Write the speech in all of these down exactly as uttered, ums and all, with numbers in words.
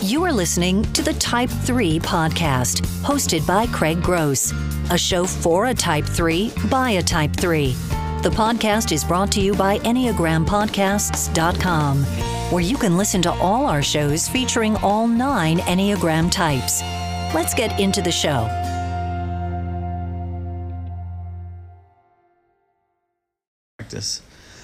You are listening to the Type three Podcast, hosted by Craig Gross, a show for a Type three by a Type three. The podcast is brought to you by Enneagram Podcasts dot com, where you can listen to all our shows featuring all nine Enneagram types. Let's get into the show. Practice.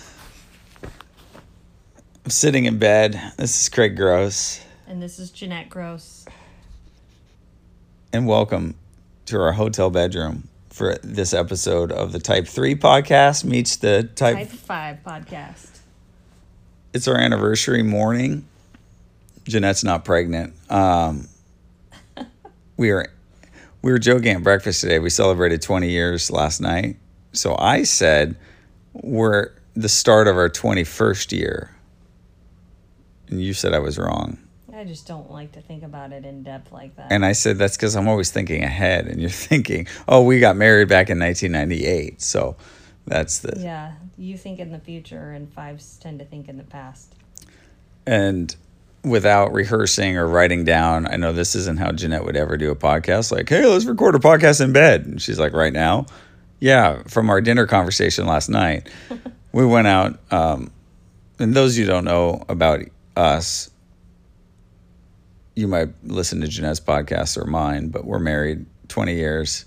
I'm sitting in bed. This is Craig Gross. And this is Jeanette Gross. And welcome to our hotel bedroom for this episode of the Type three Podcast meets the Type... Type five Podcast. It's our anniversary morning. Jeanette's not pregnant. Um, we are we were joking at breakfast today. We celebrated twenty years last night. So I said we're the start of our twenty-first year. And you said I was wrong. I just don't like to think about it in depth like that. And I said, that's because I'm always thinking ahead. And you're thinking, oh, we got married back in nineteen ninety-eight. So that's the... Yeah, you think in the future and fives tend to think in the past. And without rehearsing or writing down, I know this isn't how Jeanette would ever do a podcast. Like, hey, let's record a podcast in bed. And she's like, right now? Yeah, from our dinner conversation last night. We went out, um, and those of you who don't know about us, you might listen to Jeanette's podcast or mine, but we're married twenty years.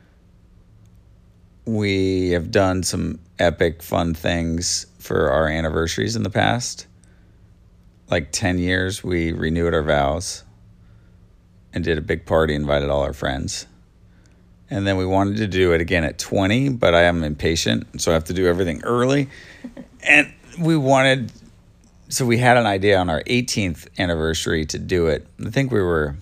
We have done some epic fun things for our anniversaries in the past. Like ten years, we renewed our vows and did a big party, invited all our friends. And then we wanted to do it again at twenty, but I am impatient, so I have to do everything early. And we wanted... So we had an idea on our eighteenth anniversary to do it. I think we were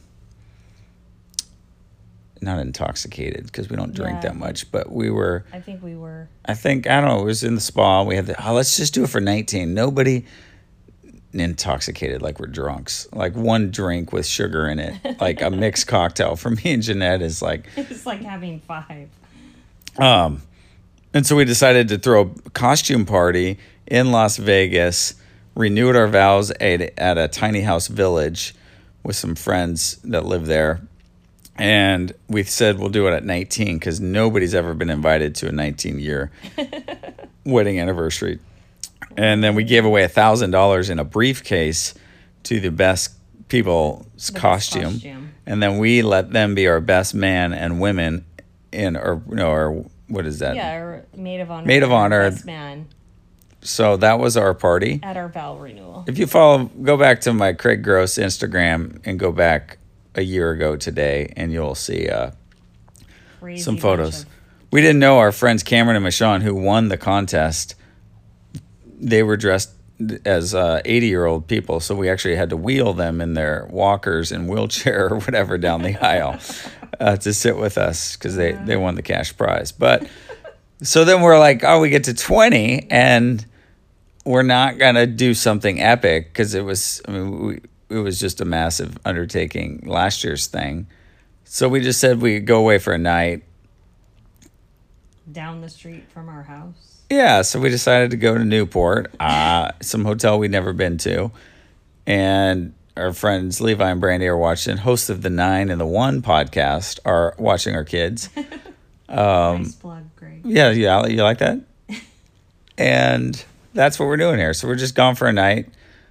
not intoxicated because we don't drink Yeah, that much, but we were. I think we were. I think, I don't know, it was in the spa. We had the, oh, let's just do it for nineteen. Nobody intoxicated like we're drunks. Like one drink with sugar in it, like a mixed cocktail for me and Jeanette is like. It's like having five. Um, and so we decided to throw a costume party in Las Vegas. Renewed our vows at, at a tiny house village with some friends that live there. And we said we'll do it at nineteen because nobody's ever been invited to a nineteen-year wedding anniversary. And then we gave away one thousand dollars in a briefcase to the best people's The best costume. costume. And then we let them be our best man and women in, or, no, or what is that? Yeah, our maid of honor. Maid of honor. Best man So that was our party. at our vow renewal. If you follow, go back to my Craig Gross Instagram and go back a year ago today, and you'll see uh, Crazy some bunch photos. of- We didn't know our friends Cameron and Michonne, who won the contest, they were dressed as uh, eighty-year-old people, so we actually had to wheel them in their walkers and wheelchair or whatever down the aisle uh, to sit with us because they, they won the cash prize. But so then we're like, oh, we get to twenty, and we're not going to do something epic because it was, I mean, we, it was just a massive undertaking last year's thing. So we just said we'd go away for a night. Down the street from our house. Yeah, so we decided to go to Newport, uh, some hotel we'd never been to. And our friends Levi and Brandy are watching, hosts of the Nine and the One podcast, are watching our kids. Um, Nice plug, Greg. Yeah, yeah, you like that? And that's what we're doing here. So we're just gone for a night.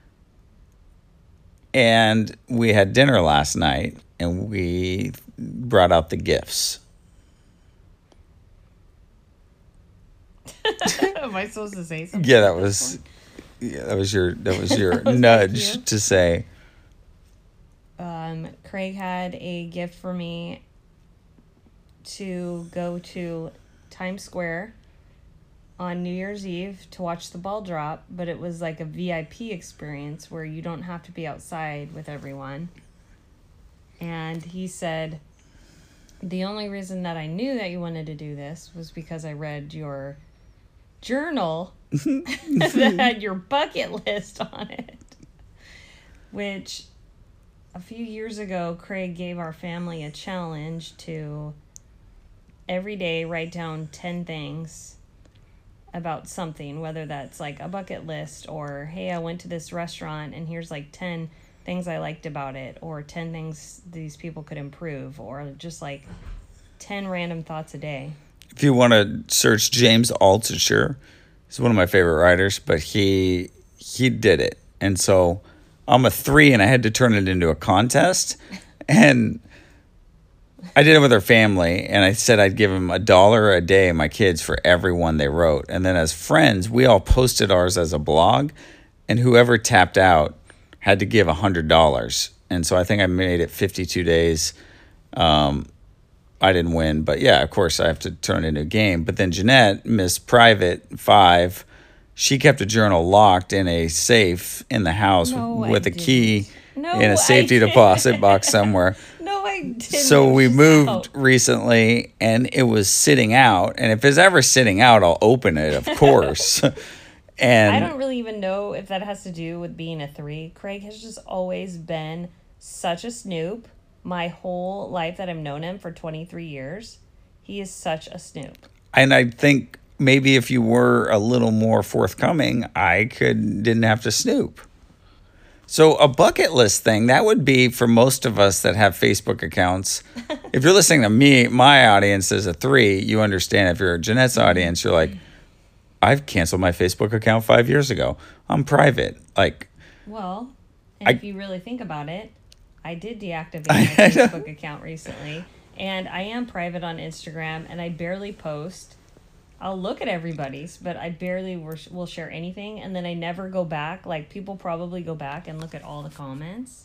And we had dinner last night, and we brought out the gifts. Am I supposed to say something? Yeah, that was yeah, that was your that was your That was nudge thank you. to say. Um, Craig had a gift for me to go to Times Square on New Year's Eve to watch the ball drop, but it was like a V I P experience where you don't have to be outside with everyone. And he said, the only reason that I knew that you wanted to do this was because I read your journal that had your bucket list on it, which a few years ago, Craig gave our family a challenge to every day write down ten things about something, whether that's like a bucket list or, hey, I went to this restaurant and here's like ten things I liked about it, or ten things these people could improve, or just like ten random thoughts a day. If you want to search James Altucher, he's one of my favorite writers, but he he did it. And so I'm a three, and I had to turn it into a contest. And I did it with our family, and I said I'd give them a dollar a day, my kids, for every one they wrote. And then as friends, we all posted ours as a blog, and whoever tapped out had to give one hundred dollars. And so I think I made it fifty-two days. Um, I didn't win, but yeah, of course I have to turn it into a game. But then Jeanette, Miss Private Five, she kept a journal locked in a safe in the house No, with I a key No, in a safety I didn't. deposit box somewhere. No, I didn't. So we Just- moved oh. recently, and it was sitting out. And if it's ever sitting out, I'll open it, of course. and I don't really even know if that has to do with being a three. Craig has just always been such a snoop. My whole life that I've known him for twenty-three years, he is such a snoop. and I think maybe if you were a little more forthcoming, I could didn't have to snoop. So a bucket list thing, that would be for most of us that have Facebook accounts. If you're listening to me, my audience is a three, you understand. If you're Jeanette's audience, you're like, I've canceled my Facebook account five years ago. I'm private. Like, Well, and I- if you really think about it, I did deactivate my Facebook account recently, and I am private on Instagram, and I barely post. I'll look at everybody's, but I barely will share anything, and then I never go back. Like, people probably go back and look at all the comments.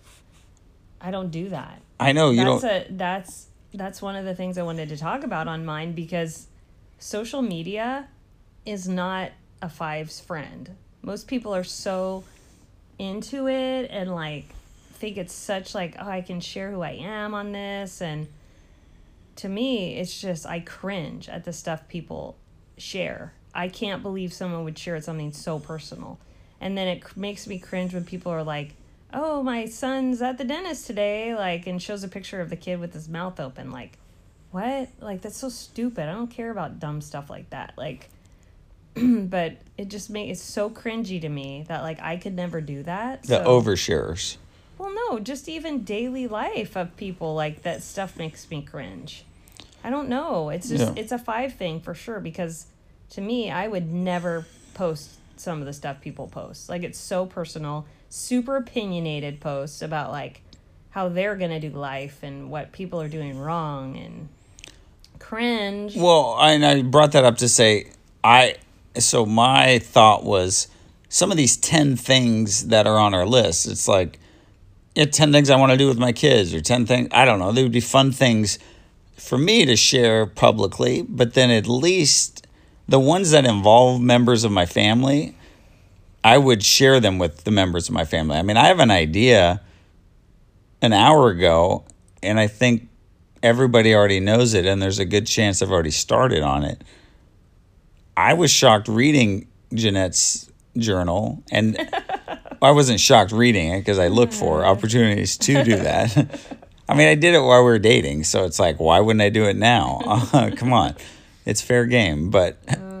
I don't do that. I know you that's don't. a that's that's one of the things I wanted to talk about on mine, because social media is not a five's friend. Most people are so into it and like think it's such like, oh, I can share who I am on this, and to me it's just, I cringe at the stuff people share. I can't believe someone would share something so personal. And then it cr- makes me cringe when people are like, oh, my son's at the dentist today, like, and shows a picture of the kid with his mouth open. Like, what? Like, that's so stupid. I don't care about dumb stuff like that. Like, but it just makes it's so cringy to me that like I could never do that. The so, overshares. Well, no, just even daily life of people, like, that stuff makes me cringe. I don't know. It's just Yeah. it's a five thing for sure, because to me, I would never post some of the stuff people post. Like, it's so personal, super opinionated posts about like how they're gonna do life and what people are doing wrong, and cringe. Well, I, and I brought that up to say, I. So my thought was, some of these ten things that are on our list, it's like, yeah, ten things I want to do with my kids, or ten things, I don't know, they would be fun things for me to share publicly, but then at least the ones that involve members of my family, I would share them with the members of my family. I mean, I have an idea an hour ago, and I think everybody already knows it, and there's a good chance I've already started on it. I was shocked reading Jeanette's journal, and I wasn't shocked reading it because I look for opportunities to do that. I mean, I did it while we were dating, so it's like, why wouldn't I do it now? Uh, come on. It's fair game. But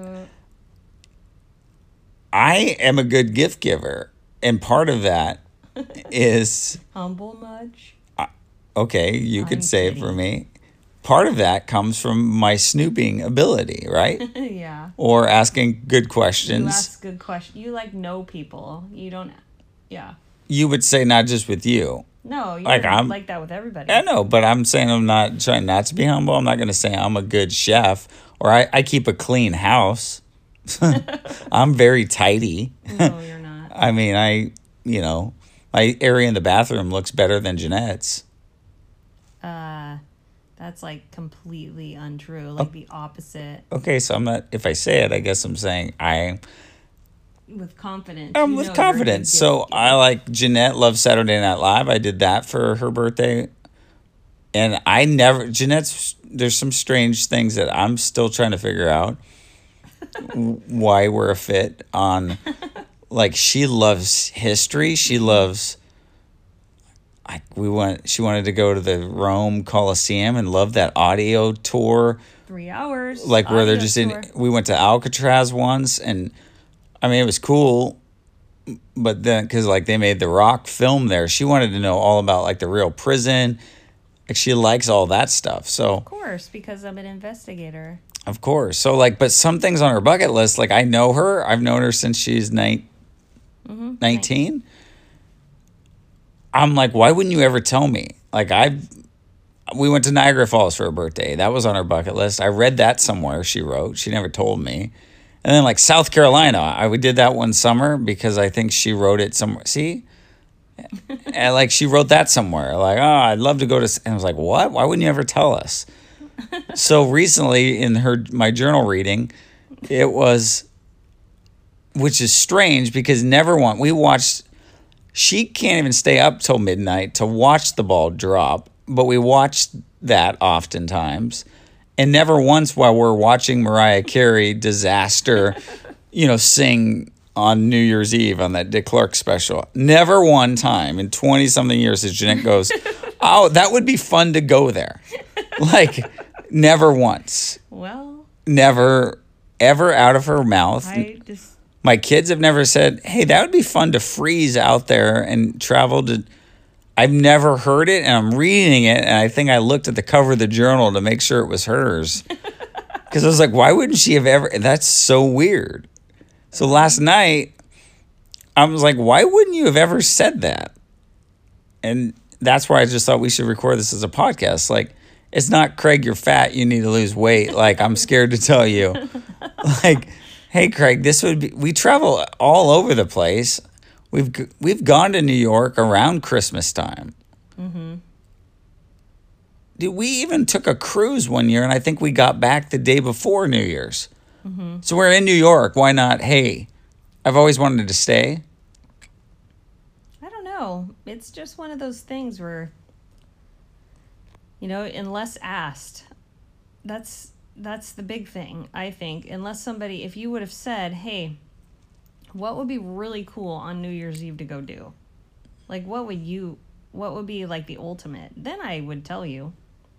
I am a good gift giver, and part of that is, Humble much? okay, you I'm could say it kidding. for me. Part of that comes from my snooping ability, right? Yeah. Or asking good You questions. ask good questions. You like know people. You don't. Yeah. You would say not just with you. No, you Like, like, I'm- like that with everybody. I know, but I'm saying I'm not trying not to be humble. I'm not going to say I'm a good chef, or I, I keep a clean house. I'm very tidy. No, you're not. I mean, I, you know, my area in the bathroom looks better than Jeanette's. Uh, that's like completely untrue. Like the opposite. Okay, so I'm not, if I say it, I guess I'm saying I, With confidence. I'm you with know you're a good confidence. gift So giver. I like Jeanette loves Saturday Night Live. I did that for her birthday. And I never, Jeanette's, there's some strange things that I'm still trying to figure out why we're a fit on. Like, she loves history. She loves, like, we went, she wanted to go to the Rome Coliseum and loved that audio tour. Three hours. Like, where they're audio just tour. in, we went to Alcatraz once, and I mean, it was cool. but then because like they made The Rock film there, she wanted to know all about like the real prison. Like she likes all that stuff. So Of course, because I'm an investigator. of course. So like, but some things on her bucket list, like I know her. I've known her since she's nine, Mm-hmm. nineteen. I'm like, why wouldn't you ever tell me? Like I've, we went to Niagara Falls for her birthday. That was on her bucket list. I read that somewhere. She wrote. She never told me. And then like South Carolina, I we did that one summer because I think she wrote it somewhere. See, and like she wrote that somewhere. Like, oh, I'd love to go to. And I was like, what? Why wouldn't you ever tell us? So recently in her my journal reading, it was, which is strange because never one we watched. She can't even stay up till midnight to watch the ball drop, but we watched that oftentimes. And never once while we're watching Mariah Carey disaster, you know, sing on New Year's Eve on that Dick Clark special. Never one time in twenty something years as Jeanette goes, oh, that would be fun to go there. Like, never once. Well, Never, ever out of her mouth. I just My kids have never said, hey, that would be fun to freeze out there and travel to. I've never heard it, and I'm reading it, and I think I looked at the cover of the journal to make sure it was hers. Because I was like, why wouldn't she have ever? That's so weird. So last night, I was like, why wouldn't you have ever said that? And that's why I just thought we should record this as a podcast. Like, it's not, Craig, you're fat, you need to lose weight. Like, I'm scared to tell you. Like, hey, Craig, this would be, we travel all over the place. We've we've gone to New York around Christmas time. Mm-hmm. Dude, we even took a cruise one year, and I think we got back the day before New Year's. Mm-hmm. So we're in New York. Why not? Hey, I've always wanted to stay. I don't know. It's just one of those things where, you know, unless asked, that's that's the big thing, I think. Unless somebody, if you would have said, hey, what would be really cool on New Year's Eve to go do? Like, what would you, what would be like the ultimate? Then I would tell you.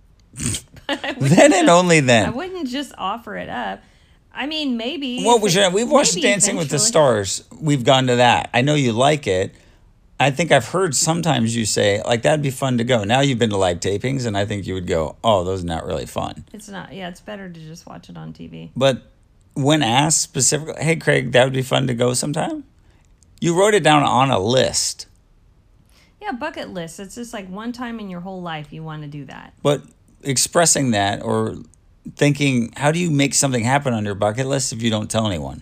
Then and only then. I wouldn't just offer it up. I mean, maybe. What was your, we've watched Dancing with the Stars. We've gone to that. I know you like it. I think I've heard sometimes you say, like, that'd be fun to go. Now you've been to live tapings, and I think you would go, oh, those are not really fun. It's not. Yeah, it's better to just watch it on T V. But when asked specifically, hey, Craig, that would be fun to go sometime? You wrote it down on a list. Yeah, bucket list. It's just like one time in your whole life you want to do that. But expressing that or thinking, how do you make something happen on your bucket list if you don't tell anyone?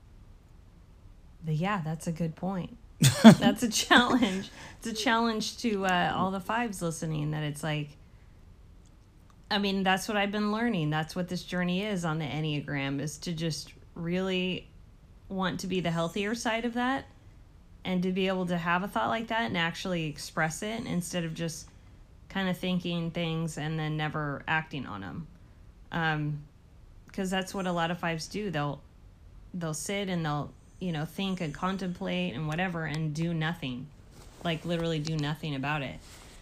But yeah, that's a good point. That's a challenge. It's a challenge to uh, all the fives listening, that it's like, I mean, that's what I've been learning. That's what this journey is on the Enneagram, is to just really want to be the healthier side of that, and to be able to have a thought like that and actually express it instead of just kind of thinking things and then never acting on them. Um, because that's what a lot of fives do. They'll they'll sit and they'll, you know, think and contemplate and whatever and do nothing. Like literally do nothing about it.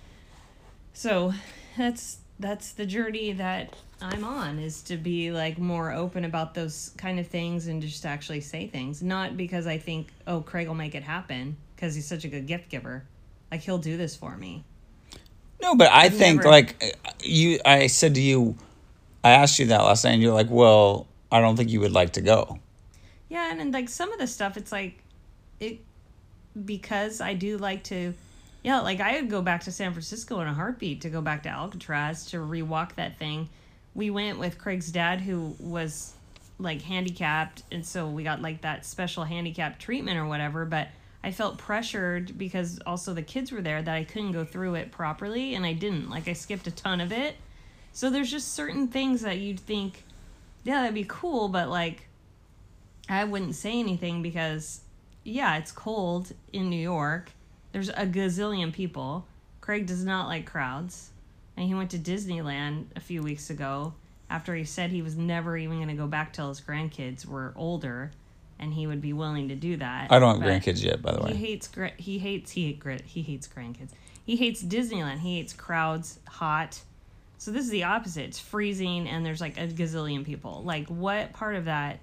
So that's that's the journey that I'm on, is to be like more open about those kind of things and just actually say things. Not because I think, oh, Craig will make it happen because he's such a good gift giver. Like, he'll do this for me. No, but I I've think never- like you, I said to you, I asked you that last night and you're like, well, I don't think you would like to go. Yeah, and, and like some of the stuff, it's like, it, because I do like to, yeah, like I would go back to San Francisco in a heartbeat to go back to Alcatraz to rewalk that thing. We went with Craig's dad, who was like handicapped, and so we got like that special handicap treatment or whatever, but I felt pressured because also the kids were there that I couldn't go through it properly, and I didn't. Like, I skipped a ton of it. So there's just certain things that you'd think, yeah, that'd be cool, but like I wouldn't say anything because, yeah, it's cold in New York. There's a gazillion people. Craig does not like crowds. And he went to Disneyland a few weeks ago after he said he was never even going to go back till his grandkids were older and he would be willing to do that. I don't have But grandkids yet, by the way. He hates gra- he hates he hate, he hates grandkids. He hates Disneyland. He hates crowds, hot. So this is the opposite. It's freezing and there's like a gazillion people. Like, what part of that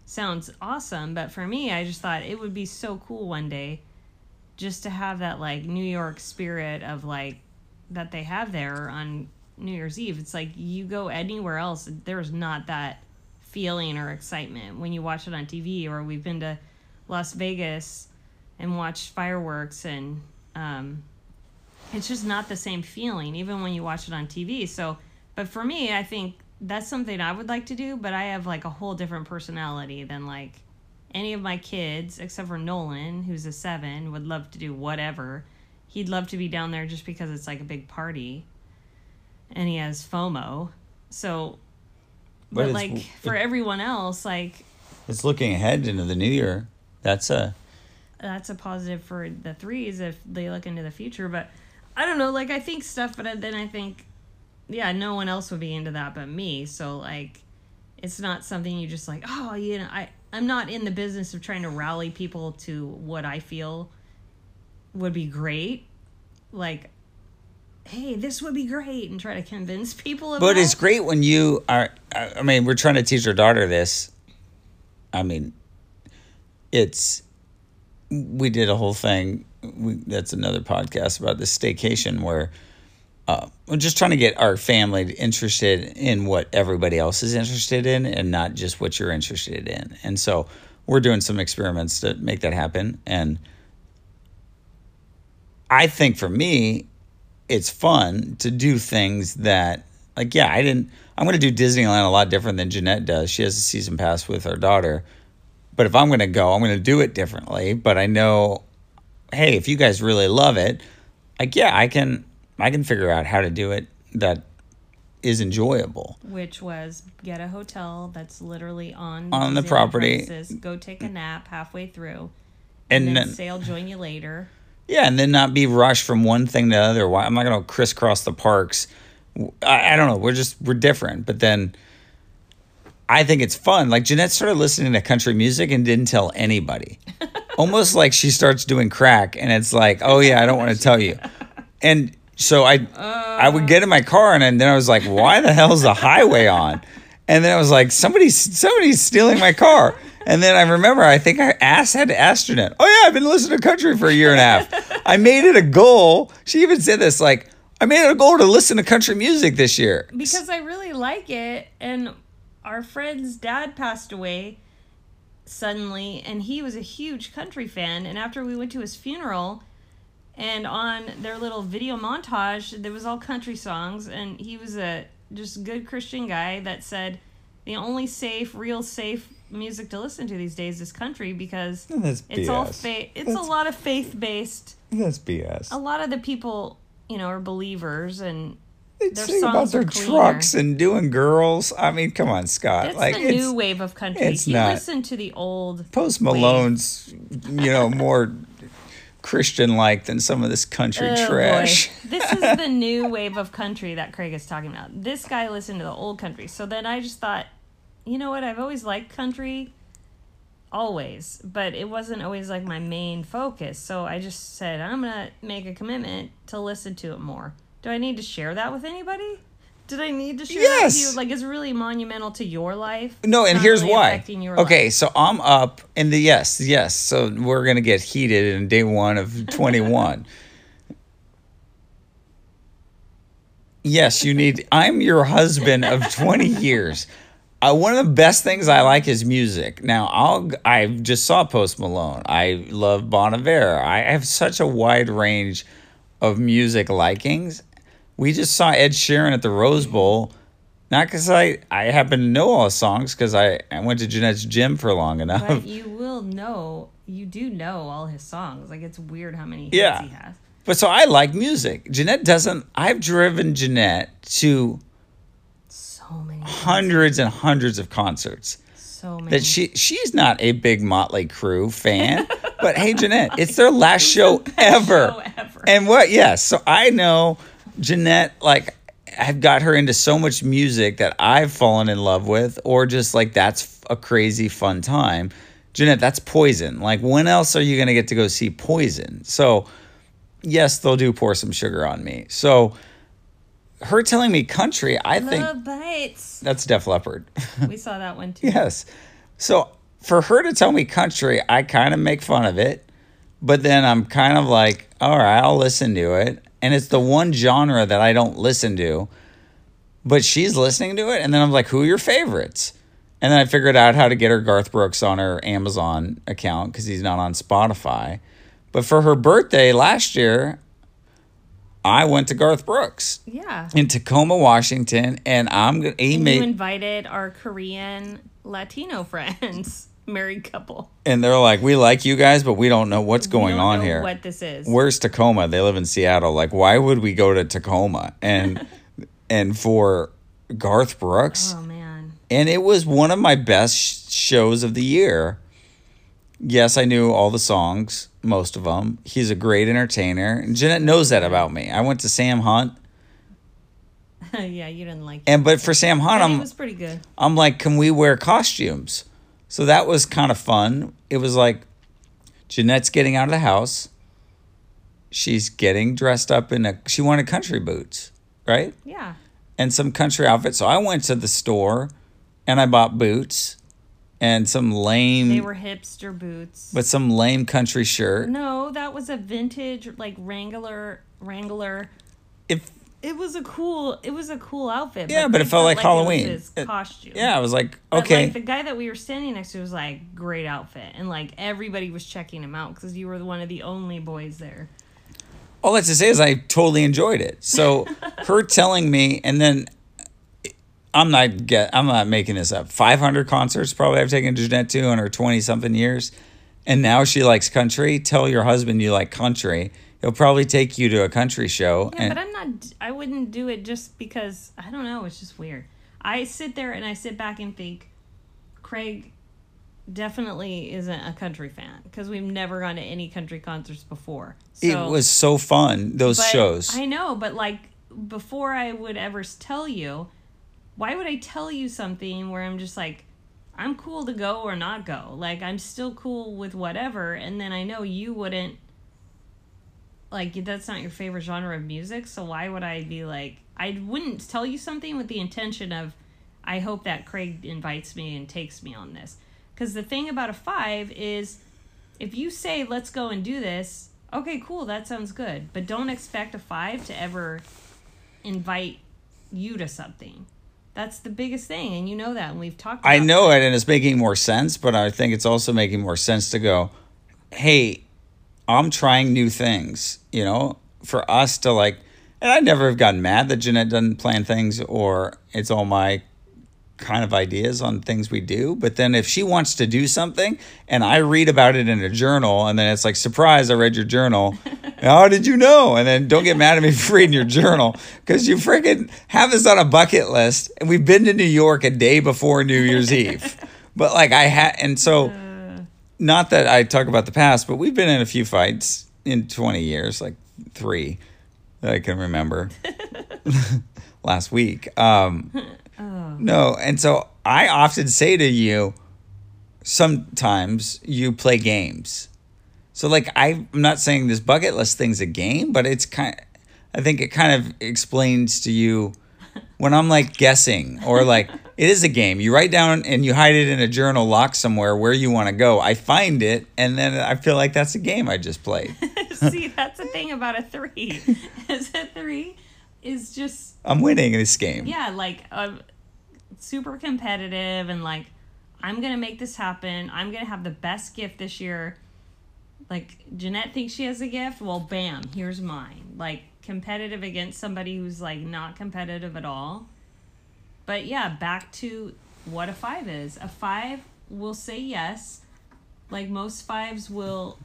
sounds awesome. But for me, I just thought it would be so cool one day just to have that like New York spirit of like that they have there on New Year's Eve. It's like you go anywhere else, there's not that feeling or excitement when you watch it on T V. Or we've been to Las Vegas and watched fireworks, and um, it's just not the same feeling even when you watch it on T V. So, but for me, I think that's something I would like to do, but I have like a whole different personality than like any of my kids, except for Nolan, who's a seven, would love to do whatever. He'd love to be down there just because it's like a big party. And he has FOMO. So, but, but like for everyone else, like... It's looking ahead into the new year. That's a... That's a positive for the threes if they look into the future. But I don't know, like I think stuff, but then I think, yeah, no one else would be into that but me. So like, it's not something you just like, oh, you know, I, I'm not in the business of trying to rally people to what I feel would be great. Like, hey, this would be great, and try to convince people of But that. it's great when you are, I mean, we're trying to teach our daughter this. I mean, it's, we did a whole thing, we, that's another podcast about this staycation where uh, we're just trying to get our family interested in what everybody else is interested in and not just what you're interested in. And so we're doing some experiments to make that happen. And I think for me, it's fun to do things that, like, yeah, I didn't, I'm going to do Disneyland a lot different than Jeanette does. She has a season pass with our daughter. But if I'm going to go, I'm going to do it differently. But I know, hey, if you guys really love it, like, yeah, I can, I can figure out how to do it that is enjoyable. Which was get a hotel that's literally on, on the property. Premises, go take a nap halfway through, and, and then, then say I'll join you later. Yeah, and then not be rushed from one thing to the other. Why I'm not going to crisscross the parks. I, I don't know. We're just we're different. But then I think it's fun. Like Jeanette started listening to country music and didn't tell anybody. Almost like she starts doing crack, and it's like, oh yeah, I don't want to tell you. And so I uh, I would get in my car, and then I was like, why the hell's the highway on? And then I was like, somebody's somebody's stealing my car. And then I remember, I think I asked, had to ask Jeanette, oh yeah, I've been listening to country for a year and a half. I made it a goal. She even said this, like, I made it a goal to listen to country music this year. Because I really like it. And our friend's dad passed away suddenly, and he was a huge country fan. And after we went to his funeral, and on their little video montage, there was all country songs. And he was a just good Christian guy that said the only safe, real safe music to listen to these days is country, because that's it's B S. all faith. It's that's, a lot of faith based. That's B S. A lot of the people, you know, are believers, and they their sing songs about their are cleaner. trucks and doing girls. I mean, come on, Scott. It's like the it's, new wave of country. It's you not. Listen to the old Post Malone's, you know, more Christian-like than some of this country oh, trash. Boy. This is the new wave of country that Craig is talking about. This guy listened to the old country. So then I just thought, you know what? I've always liked country. Always, but it wasn't always like my main focus. So I just said, I'm gonna make a commitment to listen to it more. Do I need to share that with anybody? Did I need to share yes. that with you? Like, it's really monumental to your life. No, and Not here's really why. Your okay, life. So I'm up in the yes, yes. So we're gonna get heated in day one of twenty-one. Yes, you need. I'm your husband of twenty years. Uh, one of the best things I like is music. Now, I'll, I just saw Post Malone. I love Bon Iver. I have such a wide range of music likings. We just saw Ed Sheeran at the Rose Bowl. Not because I, I happen to know all his songs, because I, I went to Jeanette's gym for long enough. But you will know, you do know all his songs. Like, it's weird how many hits yeah. he has. But so I like music. Jeanette doesn't. I've driven Jeanette to so many hundreds and hundreds of concerts. So many. That she she's not a big Motley Crue fan, but hey, Jeanette, it's their last show ever. show ever. And what? Yes, so I know Jeanette. Like, I've got her into so much music that I've fallen in love with, or just like that's a crazy fun time. Jeanette, that's Poison. Like, when else are you going to get to go see Poison? So, yes, they'll do Pour Some Sugar on Me. So, her telling me country, I think Love Bites. that's Def Leppard. We saw that one too. Yes. So for her to tell me country, I kind of make fun of it. But then I'm kind of like, all right, I'll listen to it. And it's the one genre that I don't listen to. But she's listening to it. And then I'm like, who are your favorites? And then I figured out how to get her Garth Brooks on her Amazon account because he's not on Spotify. But for her birthday last year, I went to Garth Brooks. Yeah. In Tacoma, Washington. And I'm gonna he and made, you invited our Korean Latino friends. Married couple. And they're like, we like you guys, but we don't know what's going we don't on know here. What this is. Where's Tacoma? They live in Seattle. Like, why would we go to Tacoma? And and for Garth Brooks. Oh, man. And it was one of my best sh- shows of the year. Yes, I knew all the songs, most of them. He's a great entertainer. And Jeanette knows that about me. I went to Sam Hunt. Yeah, you didn't like it. And but for Sam Hunt, But I'm, it was pretty good. I'm like, can we wear costumes? So that was kind of fun. It was like Jeanette's getting out of the house. She's getting dressed up in a, she wanted country boots, right? Yeah. And some country outfits. So I went to the store and I bought boots and some lame, They were hipster boots. but some lame country shirt. No, that was a vintage, like, Wrangler, Wrangler. If It was a cool, it was a cool outfit. Yeah, but it Craig felt like It Halloween. was his It- costume. Yeah, I was like, But, okay. like, the guy that we were standing next to was like, great outfit. And, like, everybody was checking him out because you were one of the only boys there. All that's to say is I totally enjoyed it. So her telling me, and then I'm not get, I'm not making this up. five hundred concerts probably I've taken Jeanette to in her twenty something years, and now she likes country. Tell your husband you like country. He'll probably take you to a country show. Yeah, and but I'm not, I wouldn't do it just because, I don't know, it's just weird. I sit there and I sit back and think, Craig definitely isn't a country fan because we've never gone to any country concerts before. So, it was so fun, those but shows. I know, but like before I would ever tell you, why would I tell you something where I'm just like, I'm cool to go or not go? Like, I'm still cool with whatever, and then I know you wouldn't, like, that's not your favorite genre of music, so why would I be like, I wouldn't tell you something with the intention of, I hope that Craig invites me and takes me on this. Because the thing about a five is, if you say, let's go and do this, okay, cool, that sounds good. But don't expect a five to ever invite you to something. That's the biggest thing, and you know that, and we've talked about I know that. it, and it's making more sense, but I think it's also making more sense to go, hey, I'm trying new things, you know, for us to like, and I never have gotten mad that Jeanette doesn't plan things or it's all my kind of ideas on things we do. But then if she wants to do something and I read about it in a journal and then it's like, surprise, I read your journal. How did you know? And then don't get mad at me for reading your journal because you freaking have this on a bucket list. And we've been to New York a day before New Year's Eve. But like I had, and so not that I talk about the past, but we've been in a few fights in twenty years, like three that I can remember last week. Um, Oh. No, and so I often say to you, sometimes you play games. So like I'm not saying this bucket list thing's a game, but it's kind I think it kind of explains to you when I'm like guessing or like it is a game. You write down and you hide it in a journal locked somewhere where you want to go. I find it and then I feel like that's a game I just played. See, that's the thing about a three. Is a three is just I'm winning this game. yeah, like uh, super competitive and like I'm gonna make this happen. I'm gonna have the best gift this year. Like Jeanette thinks she has a gift. Well, bam, here's mine. Like competitive against somebody who's like not competitive at all. But yeah, back to what a five is. A five will say yes. Like most fives will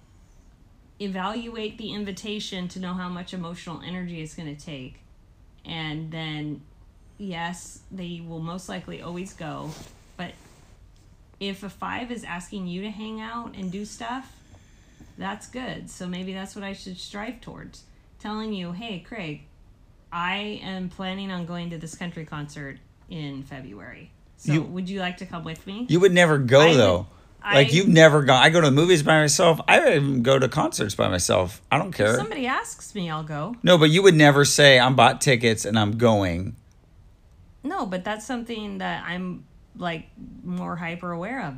evaluate the invitation to know how much emotional energy it's going to take. And then, yes, they will most likely always go. But if a five is asking you to hang out and do stuff, that's good. So maybe that's what I should strive towards. Telling you, hey, Craig, I am planning on going to this country concert in February. So You- would you like to come with me? You would never go I would- though. Like I- you've never gone. I go to the movies by myself. I don't even go to concerts by myself. I don't care. If somebody asks me, I'll go. No, but you would never say I'm bought tickets and I'm going. No, but that's something that I'm like more hyper aware of now.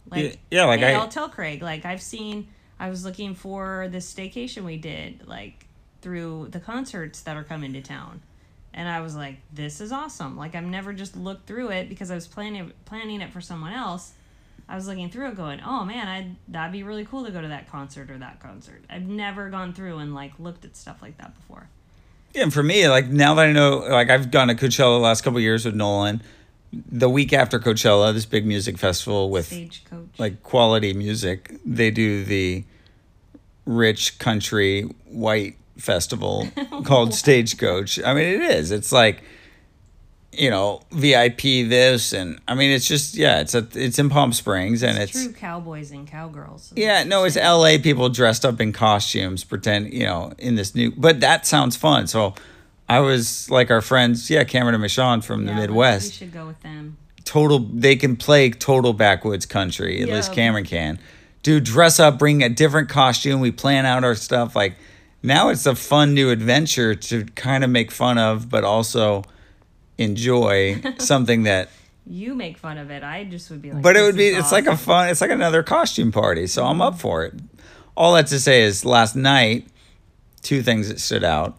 Like, yeah, like hey, I, I'll tell Craig. Like, I've seen. I was looking for this staycation we did, like through the concerts that are coming to town, and I was like, this is awesome. Like, I've never just looked through it because I was planning planning it for someone else. I was looking through it, going, oh man, I'd that'd be really cool to go to that concert or that concert. I've never gone through and like looked at stuff like that before. Yeah, and for me, like now that I know, like I've gone to Coachella the last couple of years with Nolan. The week after Coachella, this big music festival with Stagecoach. like quality music, they do the rich country white festival called Stagecoach. I mean, it is. It's like, you know, V I P this, and I mean, it's just yeah, it's a it's in Palm Springs, and it's, it's true cowboys and cowgirls. Yeah, no, it's L A people dressed up in costumes, pretend, you know, in this new. But that sounds fun. So I was like our friends, yeah, Cameron and Michonne from yeah, the Midwest. We should go with them. Total, they can play total backwoods country. At Yeah. least Cameron can. Dude, dress up, bring a different costume. We plan out our stuff. Like now, it's a fun new adventure to kind of make fun of, but also enjoy something that. You make fun of it. I just would be like. But it this would be, is it's like a awesome. fun, it's like another costume party. So I'm up for it. All that to say is last night, two things that stood out.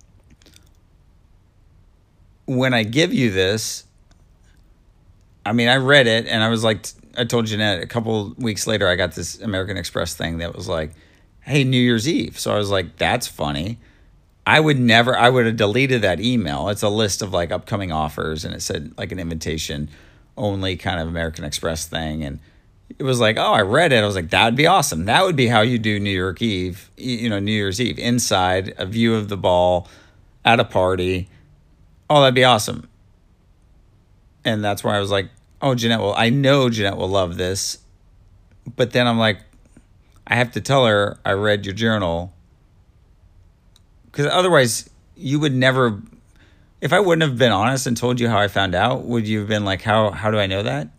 When I give you this, I mean, I read it and I was like, I told Jeanette a couple weeks later, I got this American Express thing that was like, hey, New Year's Eve. So I was like, that's funny. I would never, I would have deleted that email. It's a list of like upcoming offers and it said like an invitation only kind of American Express thing. And it was like, oh, I read it. I was like, that would be awesome. That would be how you do New York Eve, you know, New Year's Eve inside, a view of the ball at a party. Oh, that'd be awesome. And that's where I was like, oh, Jeanette will, I know Jeanette will love this. But then I'm like, I have to tell her I read your journal. Because otherwise, you would never, if I wouldn't have been honest and told you how I found out, would you have been like, how how do I know that?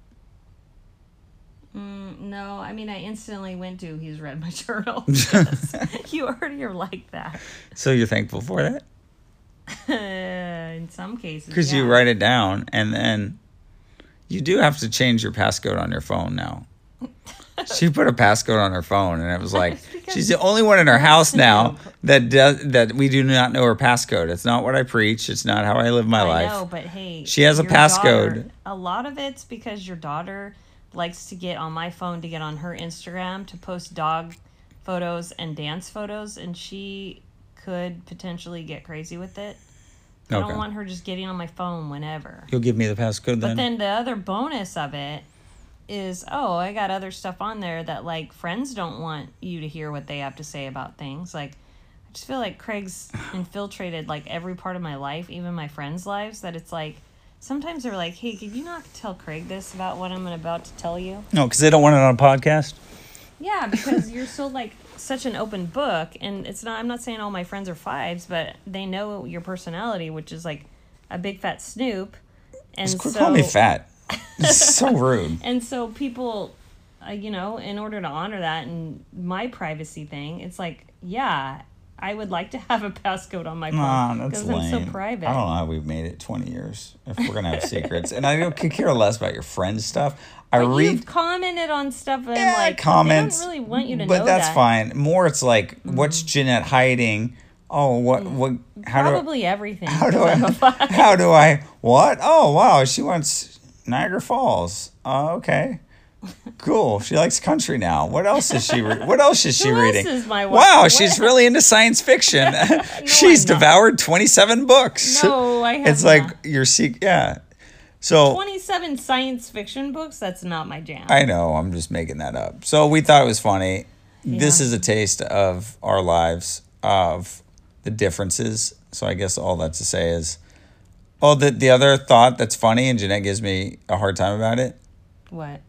Mm, no, I mean, I instantly went to, he's read my journal. Because you already are like that. So you're thankful for that? In some cases, Because yeah. you write it down, and then you do have to change your passcode on your phone now. She put a passcode on her phone, and it was like, she's the only one in our house now that does that. We do not know her passcode. It's not what I preach. It's not how I live my I life. know, but hey, She has a your passcode. daughter- a lot of it's because your daughter likes to get on my phone to get on her Instagram to post dog photos and dance photos, and she could potentially get crazy with it. I Okay. don't want her just getting on my phone whenever. You'll give me the passcode then? But then the other bonus of it is, oh, I got other stuff on there that, like, friends don't want you to hear what they have to say about things. Like, I just feel like Craig's infiltrated, like, every part of my life, even my friends' lives, that it's like, sometimes they're like, hey, could you not tell Craig this about what I'm about to tell you? No, because they don't want it on a podcast. Yeah, because you're so, like, such an open book, and it's not, I'm not saying all my friends are fives, but they know your personality, which is, like, a big fat snoop. And Just quit so, calling me fat. It's so rude. And so people, uh, you know, in order to honor that and my privacy thing, it's like, yeah, I would like to have a passcode on my phone Nah, that's because I'm lame. so private. I don't know how we've made it twenty years if we're gonna have secrets. And I don't could care less about your friends' stuff. I But read you've commented on stuff and yeah, like comments, they don't really want you to but know that's that. fine. More, it's like, what's Jeanette hiding? Oh, what? What? How Probably everything. do? How do 'cause I'm a I? five. How do I? What? Oh, wow. She wants Niagara Falls. Oh, okay. Cool. She likes country now. What else is she? Re- what else is she Who else reading? is my wife? wow, What? she's really into science fiction. she's I'm not. devoured twenty-seven books. No, I have It's like not. your secret. Yeah. So twenty-seven science fiction books, that's not my jam. I know. I'm just making that up. So we thought it was funny. This Yeah. is a taste of our lives, of the differences. So I guess all that to say is, oh, the the other thought that's funny, and Jeanette gives me a hard time about it. What?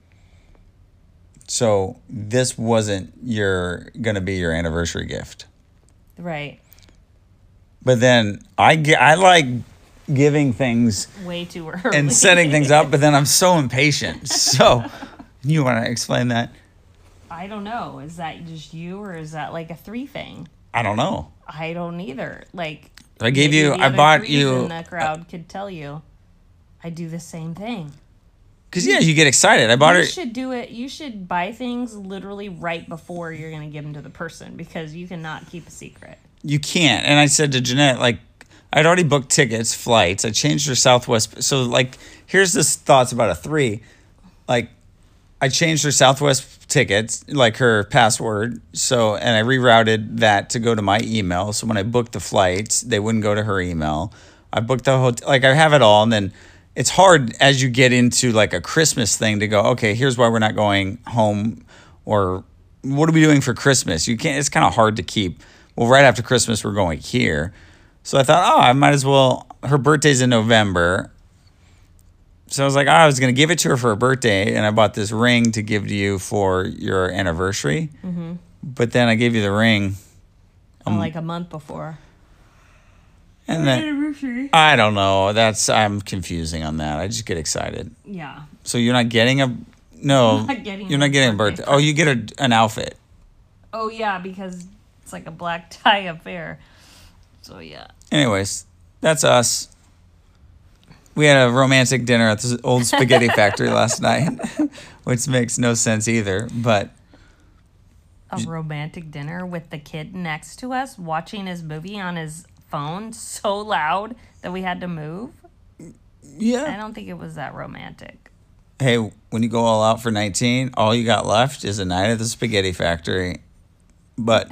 So this wasn't your going to be your anniversary gift. Right. But then I get, I like giving things Way too early. and setting things up, but then I'm so impatient. So you want to explain that? I don't know. Is that just you or is that like a three thing? I don't know. I don't either. Like I gave maybe you, the I other bought threes you, in the crowd could tell you. I do the same thing. Because, yeah, you get excited. I bought You her. should do it. You should buy things literally right before you're going to give them to the person because you cannot keep a secret. You can't. And I said to Jeanette, like, I'd already booked tickets, flights. I changed her Southwest. So, like, here's this thoughts about a three. Like, I changed her Southwest tickets, like her password. So, and I rerouted that to go to my email. So when I booked the flights, they wouldn't go to her email. I booked the hotel. Like, I have it all. And then it's hard as you get into like a Christmas thing to go, okay, here's why we're not going home, or what are we doing for Christmas? You can't, it's kind of hard to keep. Well, right after Christmas, we're going here. So I thought, oh, I might as well, her birthday's in November. So I was like, oh, I was going to give it to her for her birthday, and I bought this ring to give to you for your anniversary. Mm-hmm. But then I gave you the ring. Um, like a month before. And then, I don't know. That's I'm confusing on that. I just get excited. Yeah. So you're not getting a no. I'm not getting you're not getting a birthday. Oh, you get a, an outfit. Oh yeah, because it's like a black tie affair. So yeah. Anyways, that's us. We had a romantic dinner at the old spaghetti factory last night, which makes no sense either. But a romantic dinner with the kid next to us watching his movie on his phone so loud that we had to move. Yeah. I don't think it was that romantic. Hey, when you go all out for nineteen, all you got left is a night at the spaghetti factory. But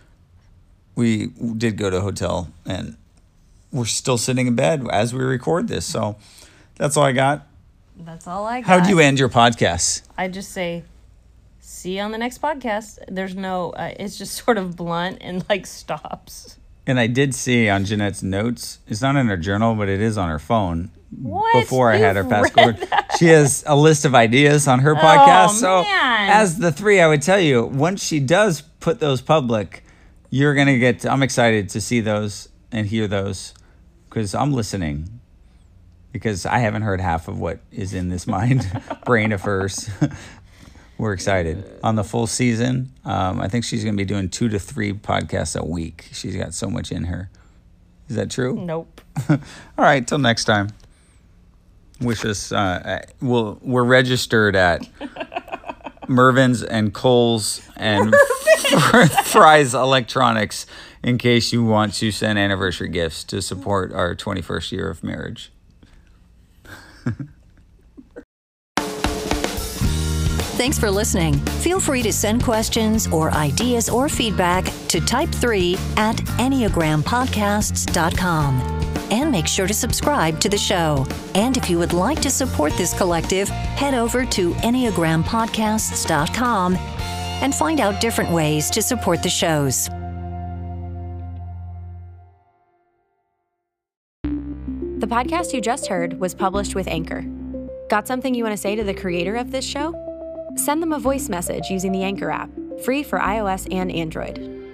we did go to a hotel, and we're still sitting in bed as we record this. So that's all I got. That's all I got. How do you end your podcast? I just say, see you on the next podcast. There's no, uh, it's just sort of blunt and like stops. And I did see on Jeanette's notes, it's not in her journal, but it is on her phone. What? Before I had her You've password. read that? She has a list of ideas on her podcast. So man. as the three, I would tell you, once she does put those public, you're going to get, I'm excited to see those and hear those because I'm listening because I haven't heard half of what is in this mind, brain of hers. We're excited. On the full season, um, I think she's going to be doing two to three podcasts a week. She's got so much in her. Is that true? Nope. All right, till next time. Wish us, uh, we'll, we're registered at Mervin's and Kohl's and Fry's Electronics in case you want to send anniversary gifts to support our twenty-first year of marriage. Thanks for listening. Feel free to send questions or ideas or feedback to type three at enneagram podcasts dot com. And make sure to subscribe to the show. And if you would like to support this collective, head over to enneagram podcasts dot com and find out different ways to support the shows. The podcast you just heard was published with Anchor. Got something you want to say to the creator of this show? Send them a voice message using the Anchor app, free for iOS and Android.